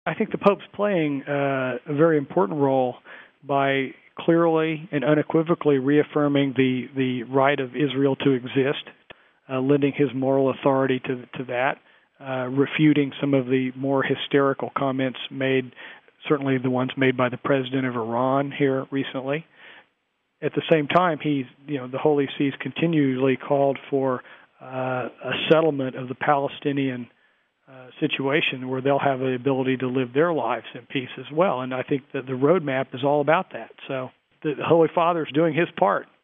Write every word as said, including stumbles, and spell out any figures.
I think the Pope's playing uh, a very important role by clearly and unequivocally reaffirming the, the right of Israel to exist, uh, lending his moral authority to, to that, uh, refuting some of the more hysterical comments made, certainly the ones made by the president of Iran here recently. At the same time, he's, you know, the Holy See's continually called for uh, a settlement of the Palestinian uh, situation where they'll have the ability to live their lives in peace as well. And I think that the roadmap is all about that. So the Holy Father is doing his part.